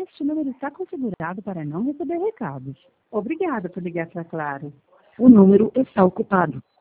Este número está configurado para não receber recados. Obrigada por ligar para Claro. O número está ocupado.